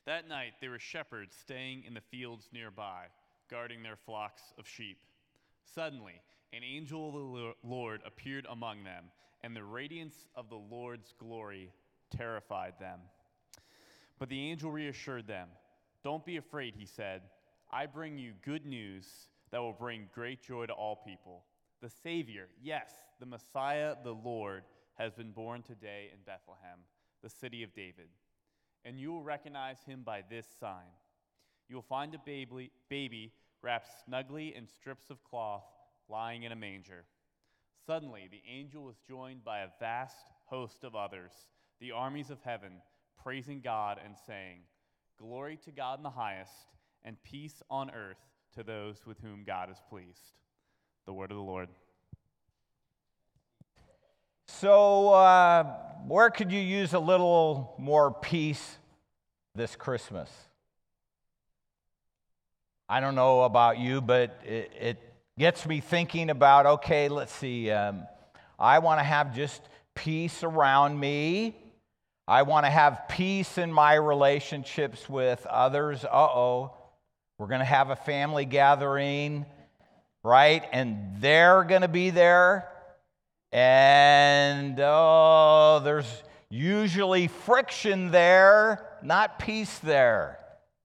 That night there were shepherds staying in the fields nearby, guarding their flocks of sheep. Suddenly, an angel of the Lord appeared among them, and the radiance of the Lord's glory terrified them. But the angel reassured them. "Don't be afraid," he said. "I bring you good news that will bring great joy to all people. The Savior, yes, the Messiah, the Lord, has been born today in Bethlehem, the city of David. And you will recognize him by this sign. You will find a baby wrapped snugly in strips of cloth, lying in a manger." Suddenly, the angel was joined by a vast host of others, the armies of heaven, praising God and saying, "Glory to God in the highest, and peace on earth to those with whom God is pleased." The word of the Lord. So, where could you use a little more peace this Christmas? I don't know about you, but it gets me thinking about, okay, let's see. I want to have just peace around me. I want to have peace in my relationships with others. We're going to have a family gathering, right? And they're going to be there. And, there's usually friction there, not peace there.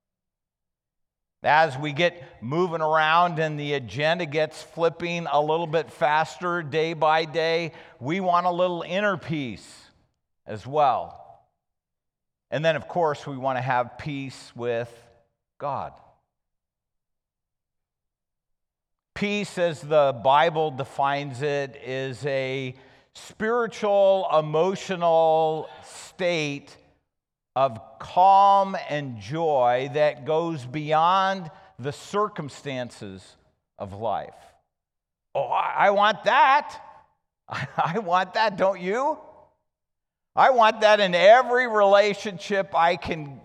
As we get moving around and the agenda gets flipping a little bit faster day by day, we want a little inner peace as well. And then, of course, we want to have peace with God. Peace, as the Bible defines it, is a spiritual, emotional state of calm and joy that goes beyond the circumstances of life. Oh, I want that. I want that, don't you? I want that in every relationship I can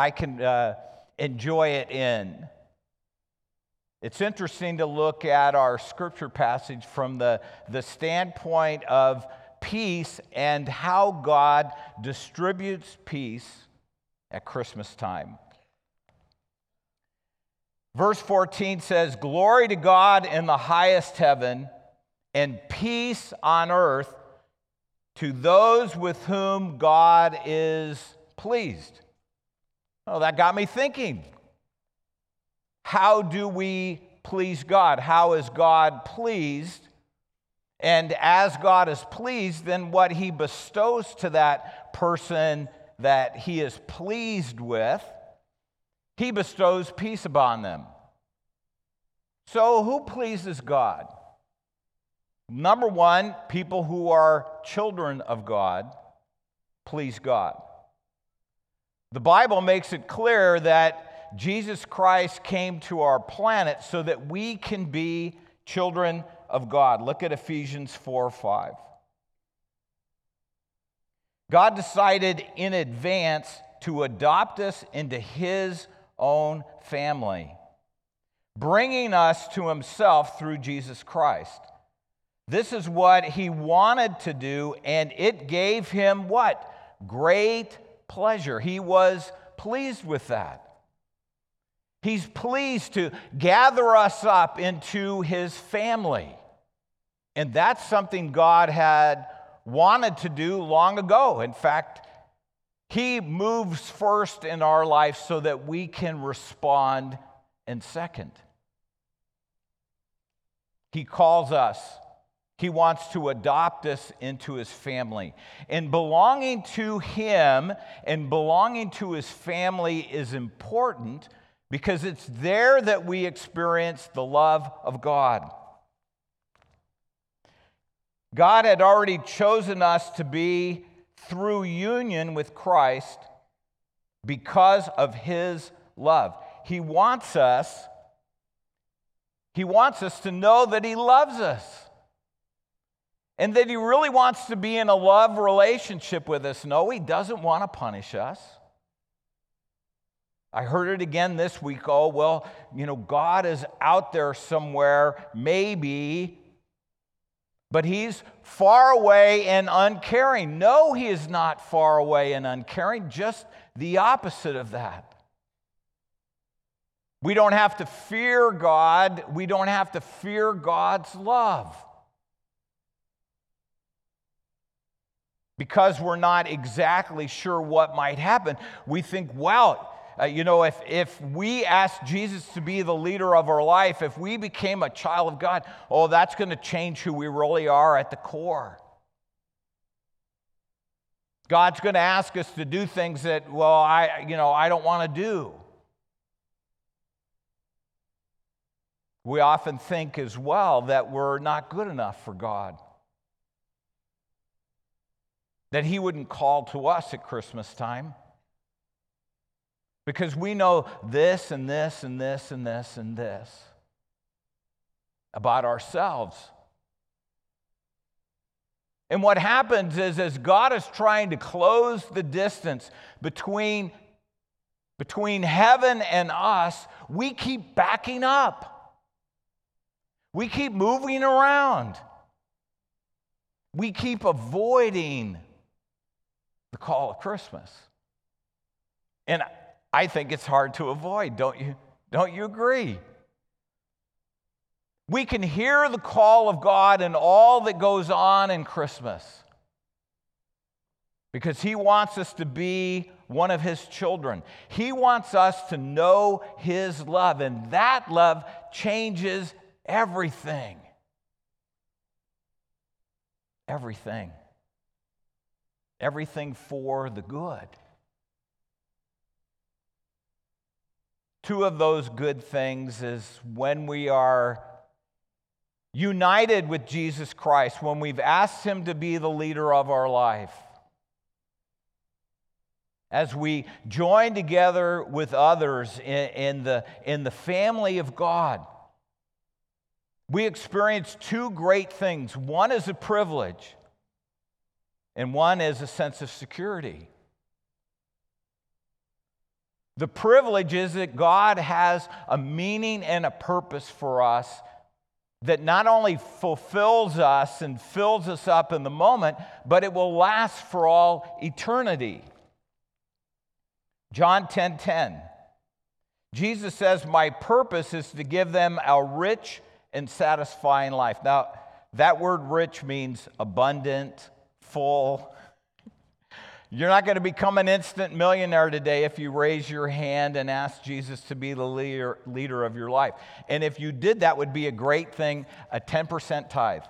enjoy it in. It's interesting to look at our scripture passage from the standpoint of peace and how God distributes peace at Christmas time. Verse 14 says, "Glory to God in the highest heaven, and peace on earth to those with whom God is pleased." Oh, that got me thinking. How do we please God? How is God pleased? And as God is pleased, then what he bestows to that person that he is pleased with, he bestows peace upon them. So who pleases God? Number one, people who are children of God please God. The Bible makes it clear that Jesus Christ came to our planet so that we can be children of God. Look at Ephesians 4:5. God decided in advance to adopt us into his own family, bringing us to himself through Jesus Christ. This is what he wanted to do, and it gave him what? Great pleasure. He was pleased with that. He's pleased to gather us up into his family. And that's something God had wanted to do long ago. In fact, he moves first in our life so that we can respond in second. He calls us. He wants to adopt us into his family. And belonging to him and belonging to his family is important because it's there that we experience the love of God. God had already chosen us to be through union with Christ because of his love. He wants us to know that he loves us and that he really wants to be in a love relationship with us. No, he doesn't want to punish us. I heard it again this week. Oh, well, God is out there somewhere, maybe, but he's far away and uncaring. No, he is not far away and uncaring, just the opposite of that. We don't have to fear God. We don't have to fear God's love. Because we're not exactly sure what might happen, we think, well, if we ask Jesus to be the leader of our life, if we became a child of God, that's going to change who we really are at the core. God's going to ask us to do things that, I don't want to do. We often think as well that we're not good enough for God. That He wouldn't call to us at Christmas time. Because we know this and this and this and this and this about ourselves. And what happens is, as God is trying to close the distance between heaven and us, we keep backing up. We keep moving around. We keep avoiding the call of Christmas. And I think it's hard to avoid, don't you? Don't you agree? We can hear the call of God in all that goes on in Christmas because He wants us to be one of His children. He wants us to know His love, and that love changes everything. Everything. Everything for the good. Two of those good things is when we are united with Jesus Christ, when we've asked Him to be the leader of our life. As we join together with others in the family of God, we experience two great things. One is a privilege, and one is a sense of security. The privilege is that God has a meaning and a purpose for us that not only fulfills us and fills us up in the moment, but it will last for all eternity. John 10:10. Jesus says, "My purpose is to give them a rich and satisfying life." Now, that word rich means abundant, full. You're not going to become an instant millionaire today if you raise your hand and ask Jesus to be the leader of your life. And if you did, that would be a great thing, a 10% tithe.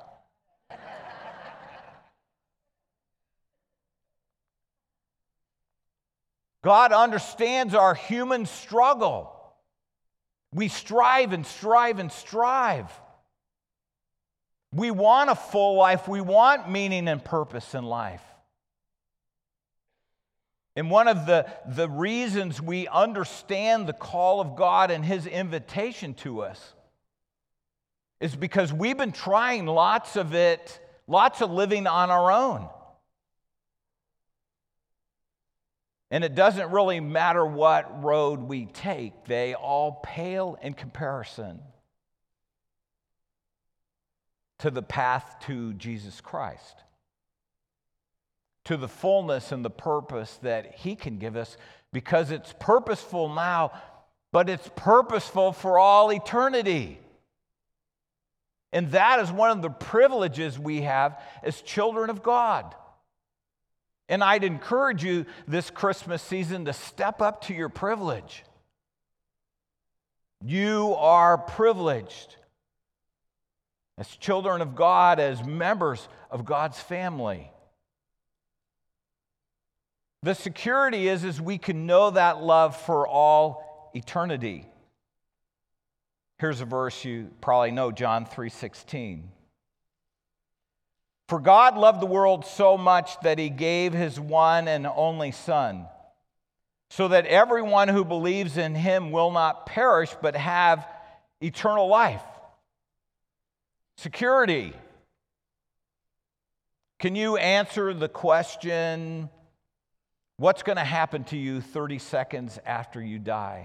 God understands our human struggle. We strive and strive and strive. We want a full life. We want meaning and purpose in life. And one of the reasons we understand the call of God and His invitation to us is because we've been trying lots of living on our own. And it doesn't really matter what road we take, they all pale in comparison to the path to Jesus Christ, to the fullness and the purpose that He can give us, because it's purposeful now, but it's purposeful for all eternity. And that is one of the privileges we have as children of God. And I'd encourage you this Christmas season to step up to your privilege. You are privileged as children of God, as members of God's family. The security is we can know that love for all eternity. Here's a verse you probably know, John 3:16. "For God loved the world so much that He gave His one and only Son, so that everyone who believes in Him will not perish but have eternal life." Security. Can you answer the question, what's going to happen to you 30 seconds after you die?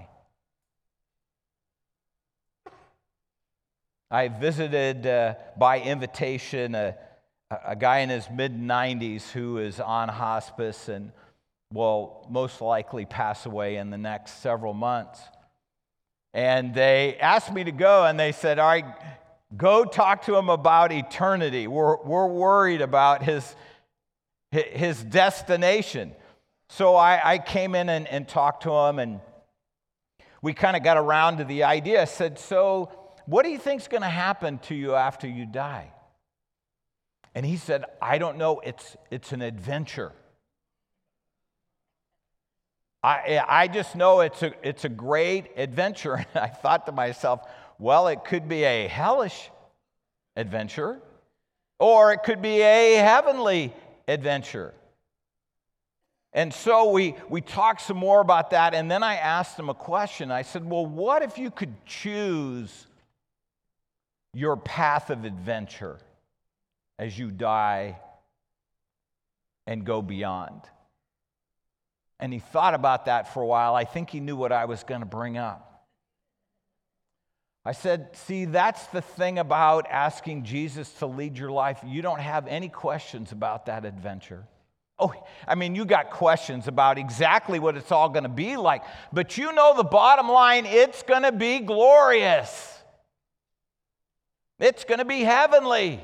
I visited by invitation a guy in his mid-90s who is on hospice and will most likely pass away in the next several months. And they asked me to go, and they said, all right, go talk to him about eternity. We're worried about his destination. So I came in and talked to him, and we kind of got around to the idea. I said, so what do you think's going to happen to you after you die? And he said, I don't know. It's an adventure. I just know it's a great adventure. And I thought to myself, well, it could be a hellish adventure, or it could be a heavenly adventure. And so we talked some more about that, and then I asked him a question. I said, well, what if you could choose your path of adventure as you die and go beyond? And he thought about that for a while. I think he knew what I was going to bring up. I said, see, that's the thing about asking Jesus to lead your life. You don't have any questions about that adventure. Oh, I mean, you got questions about exactly what it's all going to be like, but you know the bottom line, it's going to be glorious. It's going to be heavenly.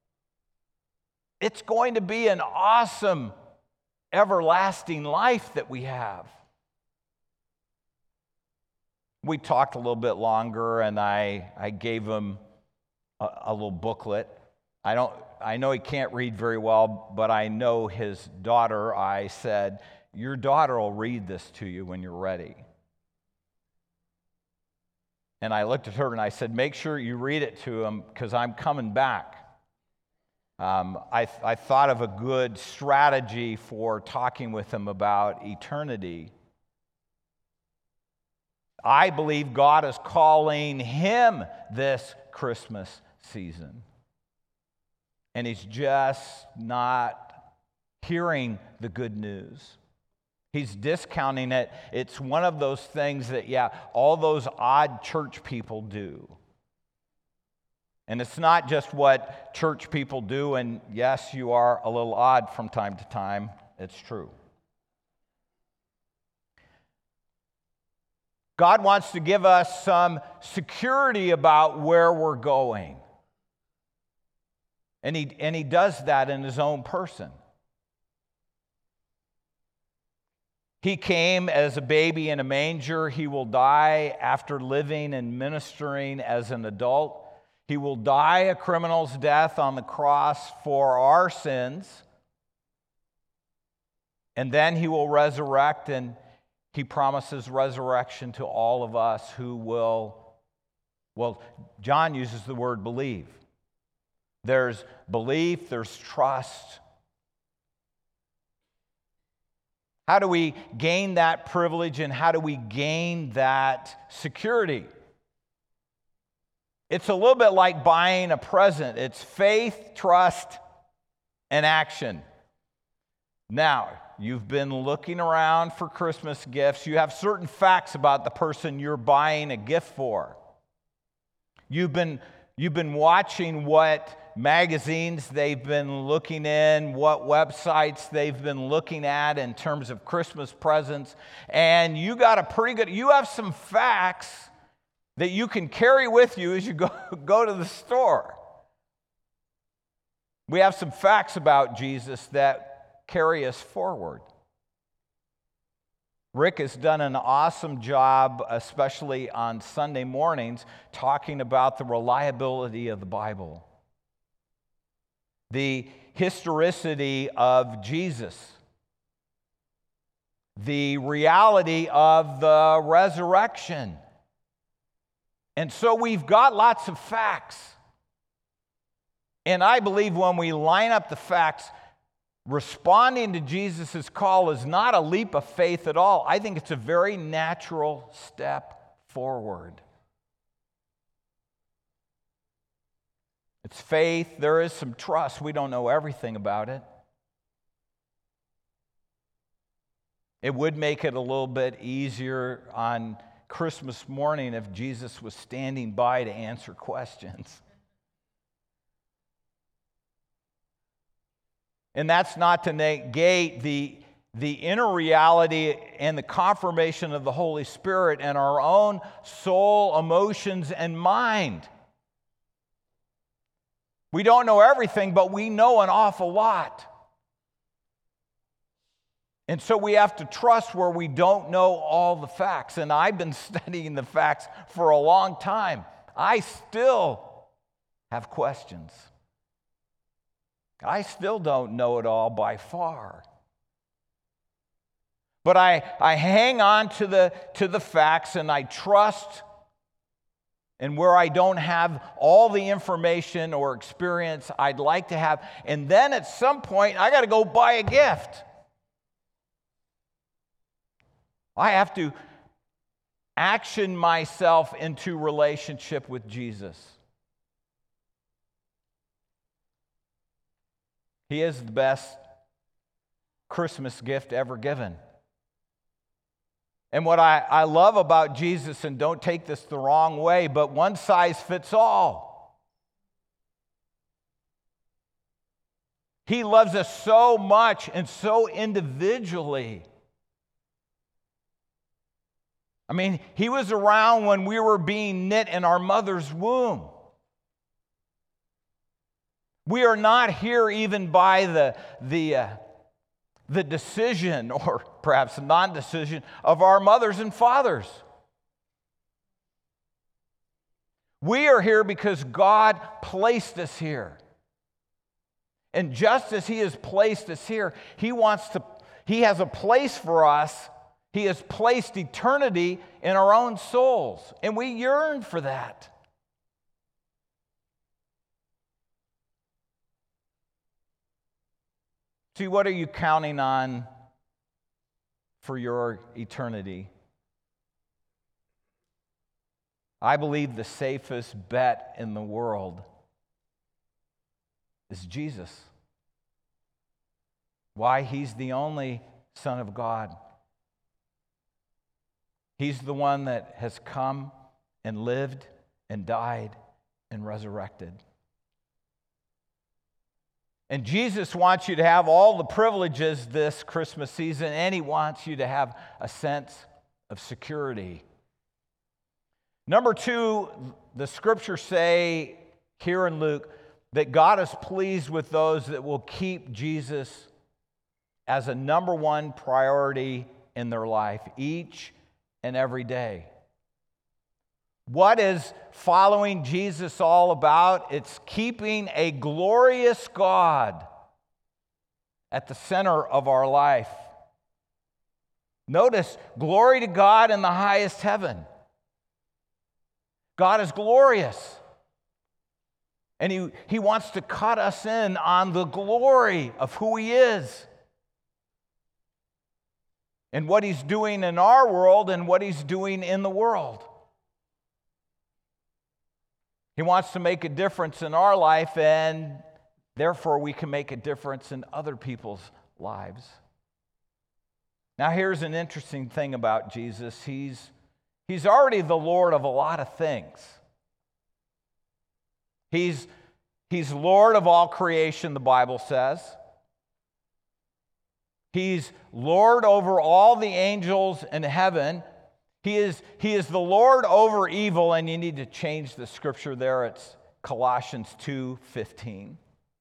It's going to be an awesome, everlasting life that we have. We talked a little bit longer, and I gave him a little booklet. I know he can't read very well, but I know his daughter. I said, your daughter will read this to you when you're ready. And I looked at her and I said, make sure you read it to him because I'm coming back. I thought of a good strategy for talking with him about eternity. I believe God is calling him this Christmas season. And he's just not hearing the good news. He's discounting it. It's one of those things that, all those odd church people do. And it's not just what church people do, and yes, you are a little odd from time to time. It's true. God wants to give us some security about where we're going. And he does that in his own person. He came as a baby in a manger. He will die after living and ministering as an adult. He will die a criminal's death on the cross for our sins. And then he will resurrect, and he promises resurrection to all of us who will, John uses the word believe. There's belief, there's trust. How do we gain that privilege, and how do we gain that security? It's a little bit like buying a present. It's faith, trust, and action. Now, you've been looking around for Christmas gifts. You have certain facts about the person you're buying a gift for. You've been watching what magazines they've been looking in, what websites they've been looking at in terms of Christmas presents, and you have some facts that you can carry with you as you go to the store. We have some facts about Jesus that carry us forward. Rick has done an awesome job, especially on Sunday mornings, talking about the reliability of the Bible, the historicity of Jesus, the reality of the resurrection. And so we've got lots of facts. And I believe when we line up the facts, responding to Jesus' call is not a leap of faith at all. I think it's a very natural step forward. It's faith. There is some trust. We don't know everything about it. It would make it a little bit easier on Christmas morning if Jesus was standing by to answer questions. And that's not to negate the the inner reality and the confirmation of the Holy Spirit in our own soul, emotions, and mind. We don't know everything, but we know an awful lot. And so we have to trust where we don't know all the facts. And I've been studying the facts for a long time. I still have questions. I still don't know it all by far. But I hang on to the facts, and I trust. And where I don't have all the information or experience I'd like to have, and then at some point I got to go buy a gift. I have to action myself into relationship with Jesus. He is the best Christmas gift ever given. And what I love about Jesus, and don't take this the wrong way, but one size fits all. He loves us so much and so individually. I mean, he was around when we were being knit in our mother's womb. We are not here even by the decision, or perhaps non-decision, of our mothers and fathers. We are here because God placed us here. And just as He has placed us here, He has a place for us. He has placed eternity in our own souls, and we yearn for that. See, what are you counting on for your eternity? I believe the safest bet in the world is Jesus. Why? He's the only Son of God. He's the one that has come and lived and died and resurrected. And Jesus wants you to have all the privileges this Christmas season, and He wants you to have a sense of security. Number two, the scriptures say here in Luke that God is pleased with those that will keep Jesus as a number one priority in their life each and every day. What is following Jesus all about? It's keeping a glorious God at the center of our life. Notice, glory to God in the highest heaven. God is glorious. And He wants to cut us in on the glory of who He is, and what He's doing in our world and what He's doing in the world. He wants to make a difference in our life, and therefore we can make a difference in other people's lives. Now, here's an interesting thing about Jesus. He's already the Lord of a lot of things. He's Lord of all creation, the Bible says. He's Lord over all the angels in heaven. He is the Lord over evil, and you need to change the scripture there. It's Colossians 2:15.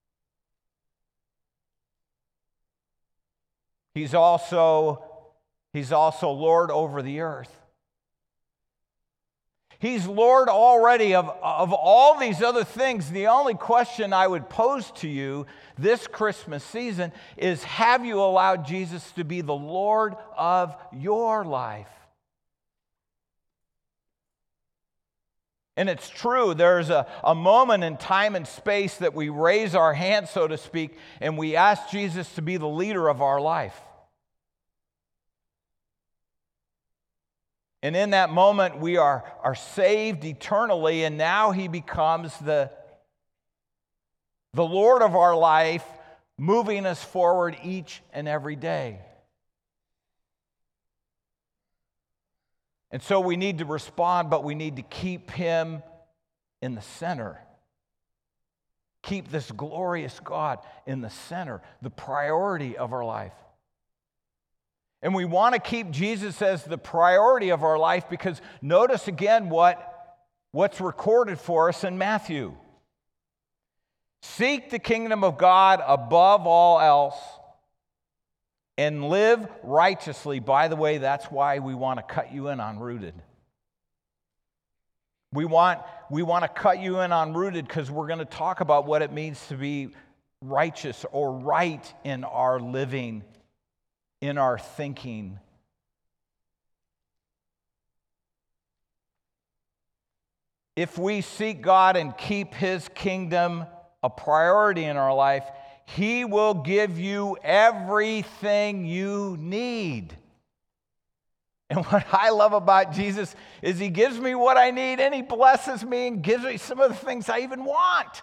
He's also Lord over the earth. He's Lord already of all these other things. The only question I would pose to you this Christmas season is, have you allowed Jesus to be the Lord of your life? And it's true, there's a moment in time and space that we raise our hands, so to speak, and we ask Jesus to be the leader of our life. And in that moment, we are saved eternally, and now He becomes the Lord of our life, moving us forward each and every day. And so we need to respond, but we need to keep Him in the center. Keep this glorious God in the center, the priority of our life. And we want to keep Jesus as the priority of our life because notice again what's recorded for us in Matthew. Seek the kingdom of God above all else and live righteously. By the way, that's why we want to cut you in on Rooted. We want to cut you in on Rooted because we're going to talk about what it means to be righteous or right in our living, in our thinking. If we seek God and keep His kingdom a priority in our life, He will give you everything you need. And what I love about Jesus is He gives me what I need and He blesses me and gives me some of the things I even want.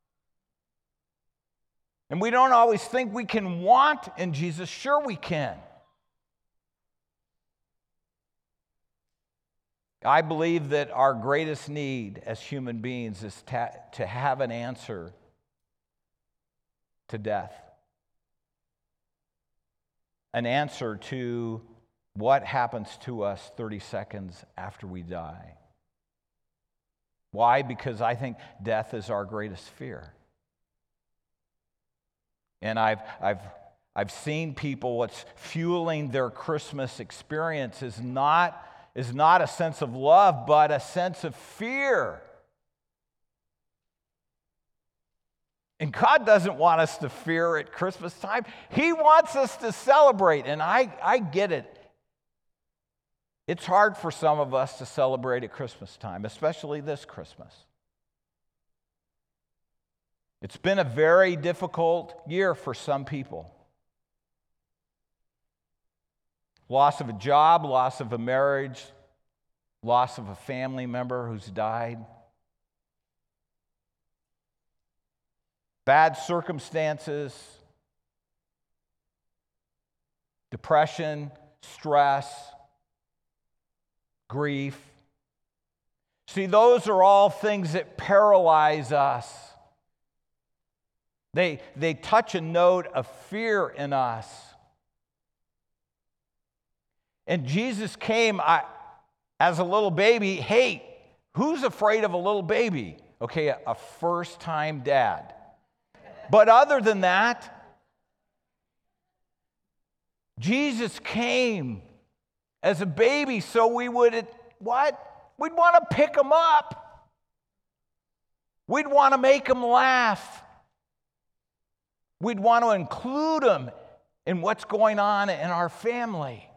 And we don't always think we can want in Jesus. Sure we can. I believe that our greatest need as human beings is to have an answer to death. An answer to what happens to us 30 seconds after we die. Why? Because I think death is our greatest fear. And I've seen people, what's fueling their Christmas experience is not a sense of love, but a sense of fear. And God doesn't want us to fear at Christmas time. He wants us to celebrate, and I get it. It's hard for some of us to celebrate at Christmas time, especially this Christmas. It's been a very difficult year for some people. Loss of a job, loss of a marriage, loss of a family member who's died. Bad circumstances, depression, stress, grief. See, those are all things that paralyze us. They touch a note of fear in us. And Jesus came as a little baby. Hey, who's afraid of a little baby? Okay, a first-time dad. But other than that, Jesus came as a baby so we would, what? We'd want to pick him up. We'd want to make him laugh. We'd want to include him in what's going on in our family.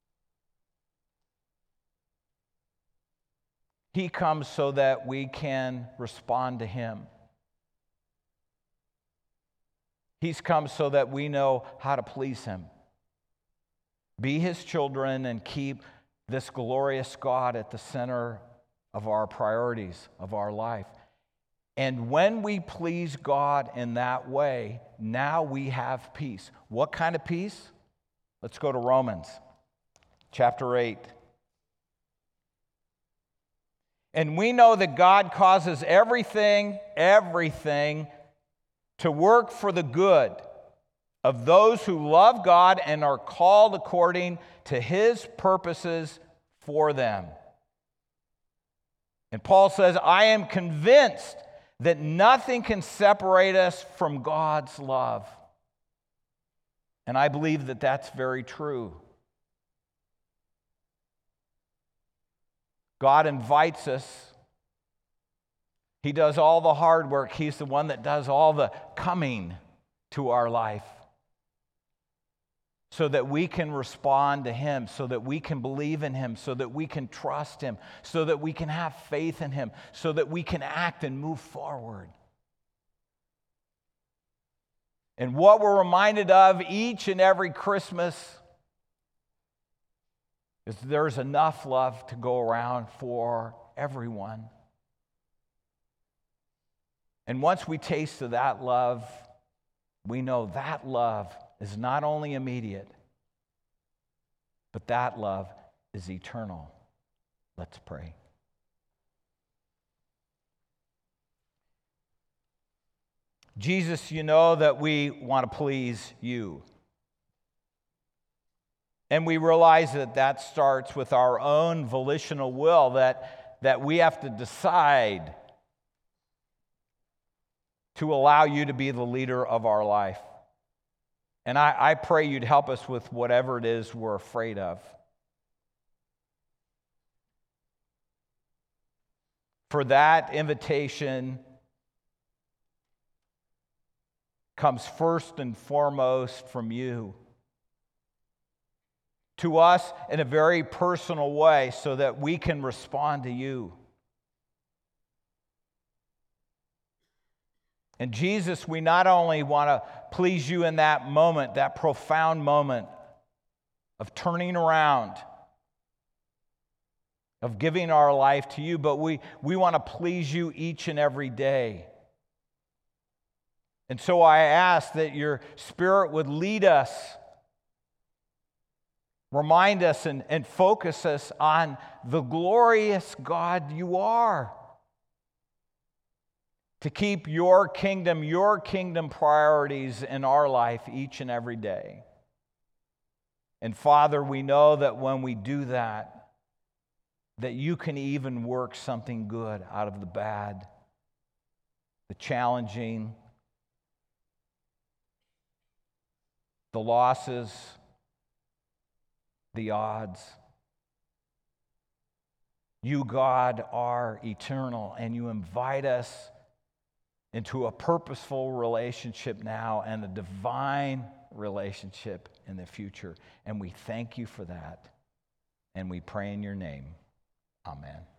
He comes so that we can respond to him. He's come so that we know how to please him. Be his children and keep this glorious God at the center of our priorities of our life. And when we please God in that way, now we have peace. What kind of peace? Let's go to Romans chapter 8. And we know that God causes everything to work for the good of those who love God and are called according to his purposes for them. And Paul says, I am convinced that nothing can separate us from God's love. And I believe that that's very true. God invites us. He does all the hard work. He's the one that does all the coming to our life so that we can respond to him, so that we can believe in him, so that we can trust him, so that we can have faith in him, so that we can act and move forward. And what we're reminded of each and every Christmas is there's enough love to go around for everyone. And once we taste of that love, we know that love is not only immediate, but that love is eternal. Let's pray. Jesus, you know that we want to please you. And we realize that that starts with our own volitional will, that we have to decide to allow you to be the leader of our life. And I pray you'd help us with whatever it is we're afraid of. For that invitation comes first and foremost from you to us in a very personal way so that we can respond to you. And Jesus, we not only want to please you in that moment, that profound moment of turning around, of giving our life to you, but we want to please you each and every day. And so I ask that your Spirit would lead us, remind us, and focus us on the glorious God you are. To keep your kingdom priorities in our life each and every day. And Father, we know that when we do that, that you can even work something good out of the bad, the challenging, the losses, the odds. You, God, are eternal, and you invite us into a purposeful relationship now and a divine relationship in the future. And we thank you for that. And we pray in your name. Amen.